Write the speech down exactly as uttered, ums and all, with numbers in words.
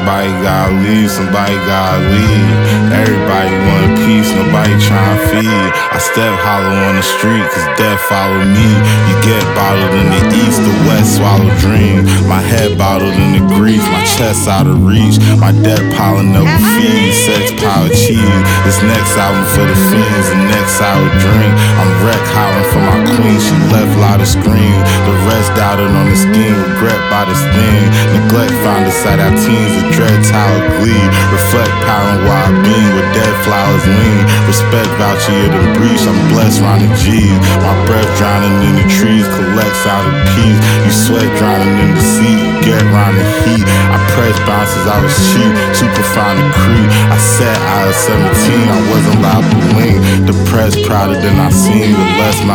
Everybody gotta leave, somebody gotta leave. Everybody want a piece, nobody tryna feed. I step hollow on the street, cause death follow me. You get bottled in the east, the west swallow dreams. My head bottled in the grease, my chest out of reach. My debt piling up with fees, sex, power, cheese. This next album for the fiends, the next hour drink. I'm wreck howling for my queen, she left loud of screams. The rest doubted on the scheme, regret by this thing. Neglect found inside our teens, the dread tower glee. Reflect power and where I beam, with dead flowers lean. Respect voucher, you the breach, I'm blessed round the G's. My breath drowning in the trees, collects out of peace. You sweat drowning in the sea, you get round the heat. I press bounces, I was cheap, too profound to creep. I sat out at seventeen, I wasn't allowed to lean. Depressed, prouder than I seem, the less my